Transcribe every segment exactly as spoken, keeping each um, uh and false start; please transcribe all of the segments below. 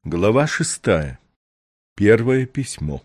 Глава шестая. Первое письмо.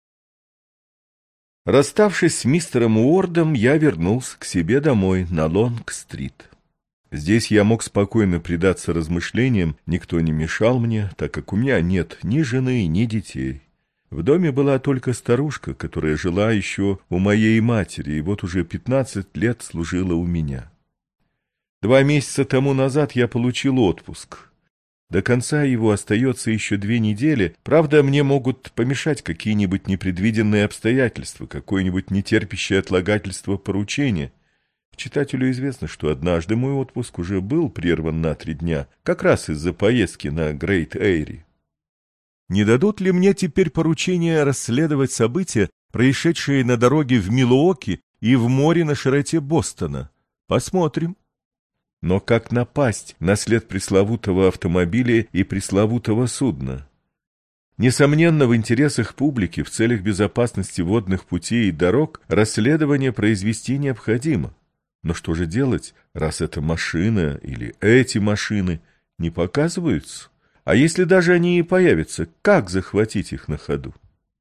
Расставшись с мистером Уордом, я вернулся к себе домой на Лонг-стрит. Здесь я мог спокойно предаться размышлениям, никто не мешал мне, так как у меня нет ни жены, ни детей. В доме была только старушка, которая жила еще у моей матери, и вот уже пятнадцать лет служила у меня. Два месяца тому назад я получил отпуск. До конца его остается еще две недели, правда, мне могут помешать какие-нибудь непредвиденные обстоятельства, какое-нибудь нетерпящее отлагательство поручения. Читателю известно, что однажды мой отпуск уже был прерван на три дня, как раз из-за поездки на Грейт-Эйри. Не дадут ли мне теперь поручение расследовать события, происшедшие на дороге в Милуоки и в море на широте Бостона? Посмотрим. Но как напасть на след пресловутого автомобиля и пресловутого судна? Несомненно, в интересах публики в целях безопасности водных путей и дорог расследование произвести необходимо. Но что же делать, раз эта машина или эти машины не показываются? А если даже они и появятся, как захватить их на ходу?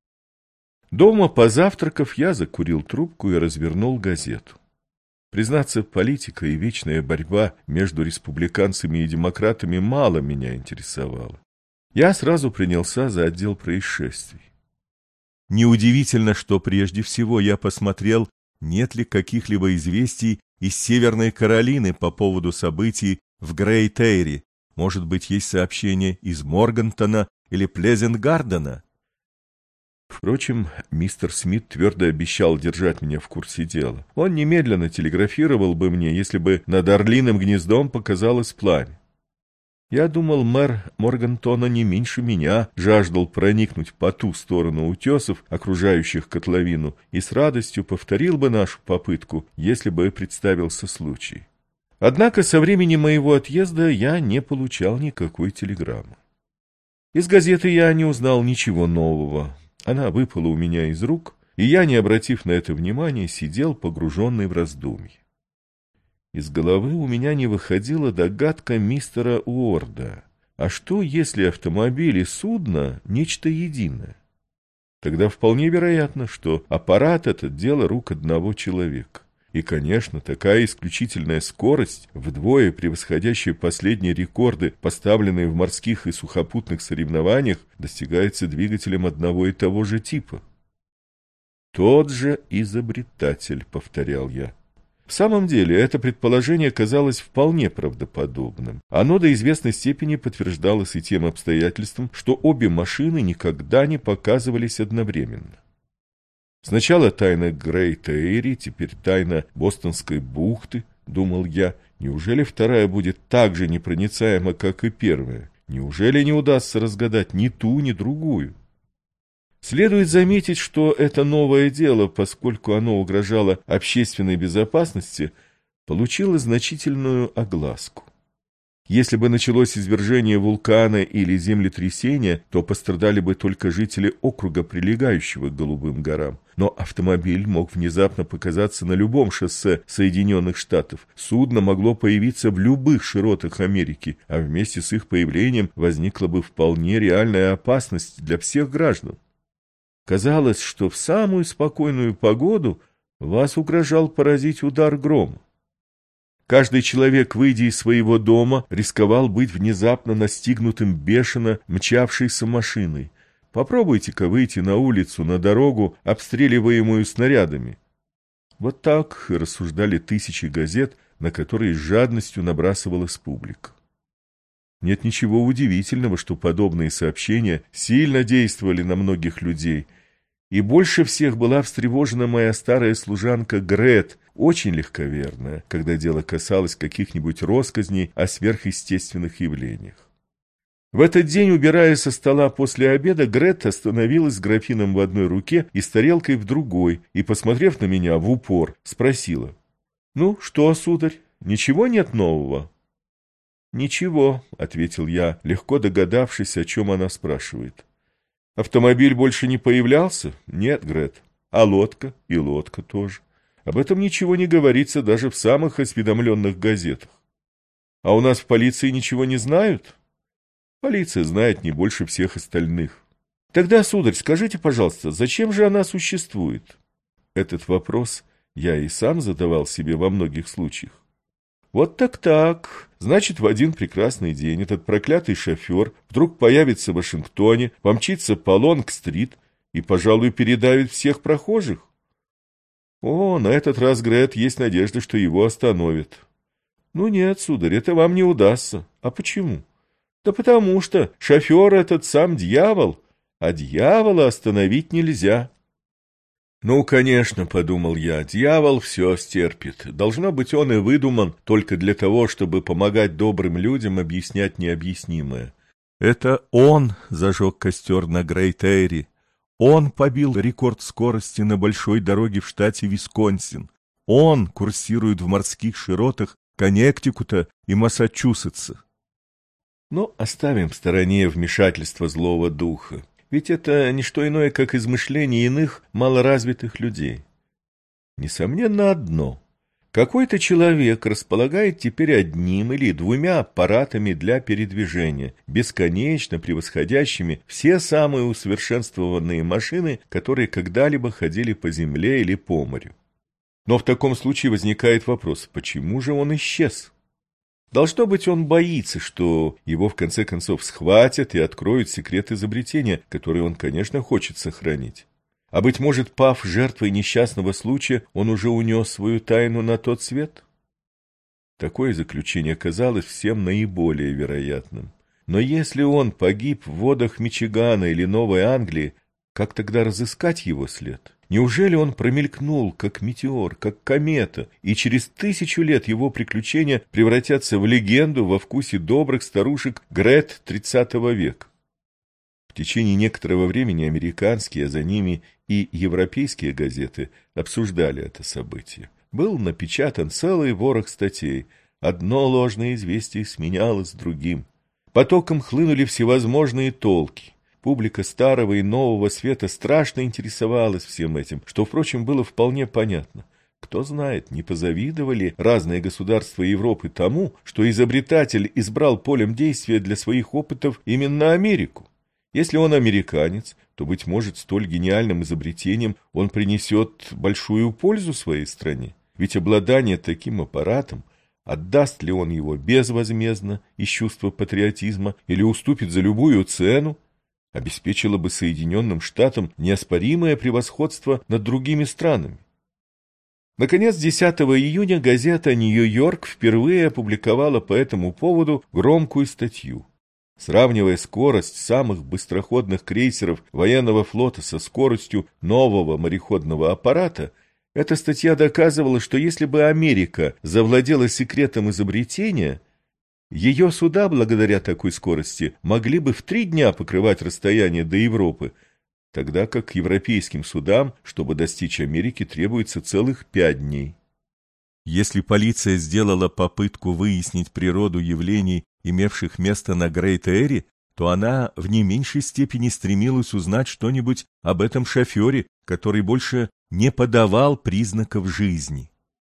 Дома, позавтракав, я закурил трубку и развернул газету. Признаться, политика и вечная борьба между республиканцами и демократами мало меня интересовала. Я сразу принялся за отдел происшествий. Неудивительно, что прежде всего я посмотрел, нет ли каких-либо известий из Северной Каролины по поводу событий в Грейт-Эйри. Может быть, есть сообщения из Моргантона или Плезент-Гардена? Впрочем, мистер Смит твердо обещал держать меня в курсе дела. Он немедленно телеграфировал бы мне, если бы над Орлиным гнездом показалось пламя. Я думал, мэр Моргантона не меньше меня жаждал проникнуть по ту сторону утесов, окружающих котловину, и с радостью повторил бы нашу попытку, если бы представился случай. Однако со времени моего отъезда я не получал никакой телеграммы. Из газеты я не узнал ничего нового. Она выпала у меня из рук, и я, не обратив на это внимания, сидел погруженный в раздумье. Из головы у меня не выходила догадка мистера Уорда. А что, если автомобиль и судно — нечто единое? Тогда вполне вероятно, что аппарат — это дело рук одного человека. И, конечно, такая исключительная скорость, вдвое превосходящая последние рекорды, поставленные в морских и сухопутных соревнованиях, достигается двигателем одного и того же типа. «Тот же изобретатель», — повторял я. В самом деле, это предположение казалось вполне правдоподобным. Оно до известной степени подтверждалось и тем обстоятельством, что обе машины никогда не показывались одновременно. Сначала тайна Грейт-Эйри, теперь тайна Бостонской бухты, думал я. Неужели вторая будет так же непроницаема, как и первая? Неужели не удастся разгадать ни ту, ни другую? Следует заметить, что это новое дело, поскольку оно угрожало общественной безопасности, получило значительную огласку. Если бы началось извержение вулкана или землетрясение, то пострадали бы только жители округа, прилегающего к Голубым горам. Но автомобиль мог внезапно показаться на любом шоссе Соединенных Штатов. Судно могло появиться в любых широтах Америки, а вместе с их появлением возникла бы вполне реальная опасность для всех граждан. Казалось, что в самую спокойную погоду вас угрожал поразить удар грома. Каждый человек, выйдя из своего дома, рисковал быть внезапно настигнутым бешено мчавшейся машиной. Попробуйте-ка выйти на улицу, на дорогу, обстреливаемую снарядами. Вот так рассуждали тысячи газет, на которые с жадностью набрасывалась публика. Нет ничего удивительного, что подобные сообщения сильно действовали на многих людей. И больше всех была встревожена моя старая служанка Грет, очень легковерная, когда дело касалось каких-нибудь россказней о сверхъестественных явлениях. В этот день, убирая со стола после обеда, Грет остановилась с графином в одной руке и с тарелкой в другой, и, посмотрев на меня в упор, спросила: «Ну, что, сударь, ничего нет нового?» «Ничего», — ответил я, легко догадавшись, о чем она спрашивает. «Автомобиль больше не появлялся?» «Нет, Грет. А лодка?» «И лодка тоже. Об этом ничего не говорится даже в самых осведомленных газетах». «А у нас в полиции ничего не знают?» Полиция знает не больше всех остальных. Тогда, сударь, скажите, пожалуйста, зачем же она существует? Этот вопрос я и сам задавал себе во многих случаях. Вот так-так. Значит, в один прекрасный день этот проклятый шофер вдруг появится в Вашингтоне, помчится по Лонг-стрит и, пожалуй, передавит всех прохожих. О, на этот раз, Грет, есть надежда, что его остановят. Ну нет, сударь, это вам не удастся. А почему? Да потому что шофер этот сам дьявол, а дьявола остановить нельзя. Ну, конечно, подумал я, дьявол все стерпит. Должно быть, он и выдуман только для того, чтобы помогать добрым людям объяснять необъяснимое. Это он зажег костер на Грейт-Эйри. Он побил рекорд скорости на большой дороге в штате Висконсин. Он курсирует в морских широтах Коннектикута и Массачусетса. Но оставим в стороне вмешательство злого духа. Ведь это не что иное, как измышление иных малоразвитых людей. Несомненно одно. Какой-то человек располагает теперь одним или двумя аппаратами для передвижения, бесконечно превосходящими все самые усовершенствованные машины, которые когда-либо ходили по земле или по морю. Но в таком случае возникает вопрос, почему же он исчез? Должно быть, он боится, что его в конце концов схватят и откроют секрет изобретения, который он, конечно, хочет сохранить. А быть может, пав жертвой несчастного случая, он уже унес свою тайну на тот свет? Такое заключение казалось всем наиболее вероятным. Но если он погиб в водах Мичигана или Новой Англии, как тогда разыскать его след? Неужели он промелькнул, как метеор, как комета, и через тысячу лет его приключения превратятся в легенду во вкусе добрых старушек Грет тридцатого века? В течение некоторого времени американские, а за ними и европейские газеты обсуждали это событие. Был напечатан целый ворох статей. Одно ложное известие сменялось другим. Потоком хлынули всевозможные толки. Публика старого и нового света страшно интересовалась всем этим, что, впрочем, было вполне понятно. Кто знает, не позавидовали разные государства Европы тому, что изобретатель избрал полем действия для своих опытов именно Америку. Если он американец, то, быть может, столь гениальным изобретением он принесет большую пользу своей стране. Ведь обладание таким аппаратом, отдаст ли он его безвозмездно из чувства патриотизма или уступит за любую цену, обеспечило бы Соединенным Штатам неоспоримое превосходство над другими странами. Наконец, десятого июня газета «Нью-Йорк» впервые опубликовала по этому поводу громкую статью. Сравнивая скорость самых быстроходных крейсеров военного флота со скоростью нового мореходного аппарата, эта статья доказывала, что если бы Америка завладела секретом изобретения, ее суда, благодаря такой скорости, могли бы в три дня покрывать расстояние до Европы, тогда как европейским судам, чтобы достичь Америки, требуется целых пять дней. Если полиция сделала попытку выяснить природу явлений, имевших место на Грейт-Эйри, то она в не меньшей степени стремилась узнать что-нибудь об этом шофере, который больше не подавал признаков жизни.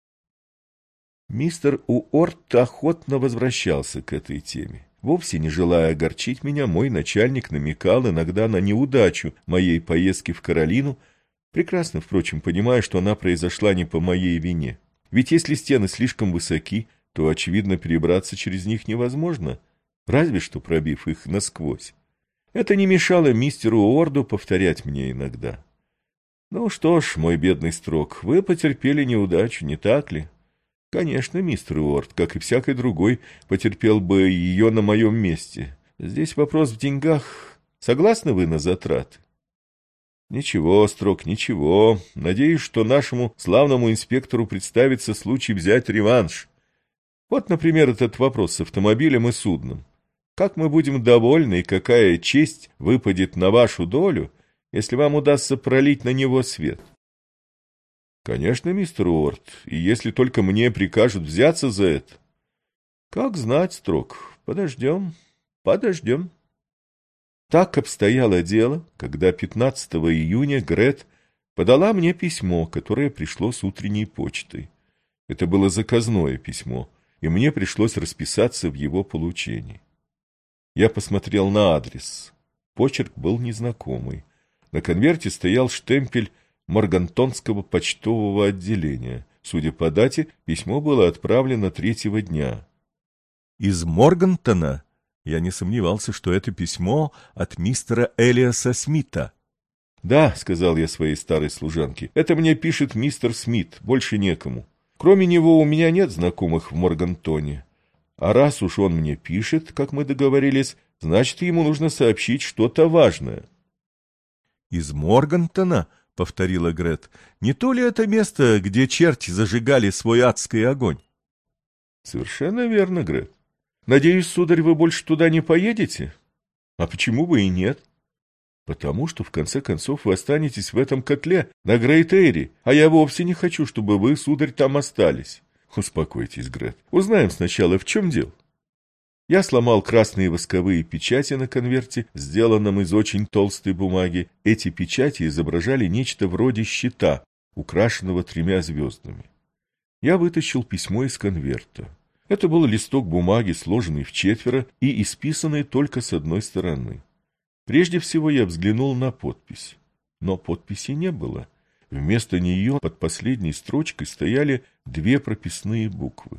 Мистер Уорд охотно возвращался к этой теме. Вовсе не желая огорчить меня, мой начальник намекал иногда на неудачу моей поездки в Каролину, прекрасно, впрочем, понимая, что она произошла не по моей вине. Ведь если стены слишком высоки, то, очевидно, перебраться через них невозможно, разве что пробив их насквозь. Это не мешало мистеру Уорду повторять мне иногда. Ну что ж, мой бедный Строк, вы потерпели неудачу, не так ли? Конечно, мистер Уорд, как и всякий другой, потерпел бы ее на моем месте. Здесь вопрос в деньгах. Согласны вы на затраты? Ничего, Строк, ничего. Надеюсь, что нашему славному инспектору представится случай взять реванш. Вот, например, этот вопрос с автомобилем и судном. Как мы будем довольны и какая честь выпадет на вашу долю, если вам удастся пролить на него свет? Конечно, мистер Уорд, и если только мне прикажут взяться за это. Как знать, Строк, подождем, подождем. Так обстояло дело, когда пятнадцатого июня Грет подала мне письмо, которое пришло с утренней почтой. Это было заказное письмо, и мне пришлось расписаться в его получении. Я посмотрел на адрес. Почерк был незнакомый. На конверте стоял штемпель Моргантонского почтового отделения. Судя по дате, письмо было отправлено третьего дня. Из Моргантона? Я не сомневался, что это письмо от мистера Элиаса Смита. «Да», — сказал я своей старой служанке, — «это мне пишет мистер Смит, больше некому. Кроме него у меня нет знакомых в Моргантоне. А раз уж он мне пишет, как мы договорились, значит, ему нужно сообщить что-то важное». «Из Моргантона?» — повторила Грет. «Не то ли это место, где черти зажигали свой адский огонь?» «Совершенно верно, Грет. Надеюсь, сударь, вы больше туда не поедете? А почему бы и нет? Потому что, в конце концов, вы останетесь в этом котле на Грейт-Эйри, а я вовсе не хочу, чтобы вы, сударь, там остались. Успокойтесь, Грет. Узнаем сначала, в чем дело». Я сломал красные восковые печати на конверте, сделанном из очень толстой бумаги. Эти печати изображали нечто вроде щита, украшенного тремя звездами. Я вытащил письмо из конверта. Это был листок бумаги, сложенный в четверо и исписанный только с одной стороны. Прежде всего я взглянул на подпись. Но подписи не было. Вместо нее под последней строчкой стояли две прописные буквы.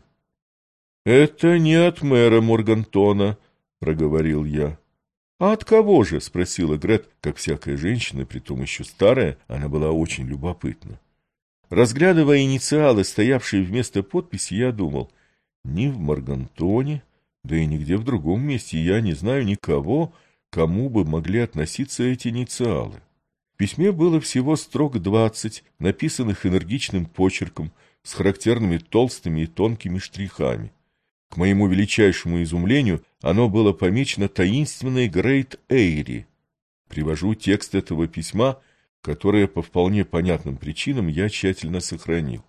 «Это не от мэра Моргантона», — проговорил я. «А от кого же?» — спросила Грет, как всякая женщина, притом еще старая, она была очень любопытна. Разглядывая инициалы, стоявшие вместо подписи, я думал, ни в Моргантоне, да и нигде в другом месте я не знаю никого, кому бы могли относиться эти инициалы. В письме было всего строк двадцать, написанных энергичным почерком, с характерными толстыми и тонкими штрихами. К моему величайшему изумлению, оно было помечено таинственной Грейт-Эйри. Привожу текст этого письма, которое по вполне понятным причинам я тщательно сохранил.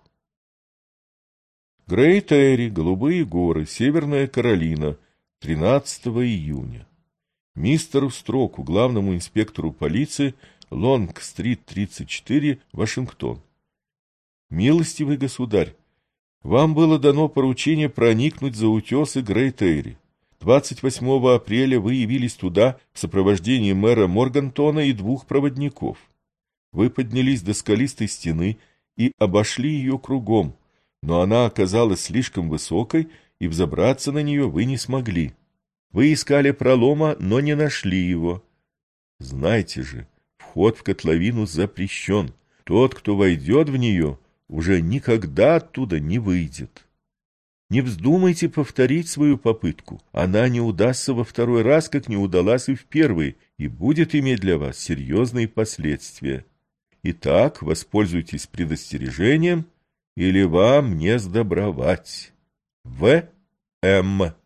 Грейт-Эйри, Голубые горы, Северная Каролина, тринадцатого июня. Мистеру Строку, главному инспектору полиции, Лонг-стрит, тридцать четыре, Вашингтон. Милостивый государь, вам было дано поручение проникнуть за утесы Грейт-Эйри. двадцать восьмого апреля вы явились туда в сопровождении мэра Моргантона и двух проводников. Вы поднялись до скалистой стены и обошли ее кругом, но она оказалась слишком высокой, и взобраться на нее вы не смогли. Вы искали пролома, но не нашли его. Знайте же, вход в котловину запрещен. Тот, кто войдет в нее, уже никогда оттуда не выйдет. Не вздумайте повторить свою попытку. Она не удастся во второй раз, как не удалась и в первый, и будет иметь для вас серьезные последствия. Итак, воспользуйтесь предостережением, или вам не сдобровать. В. М.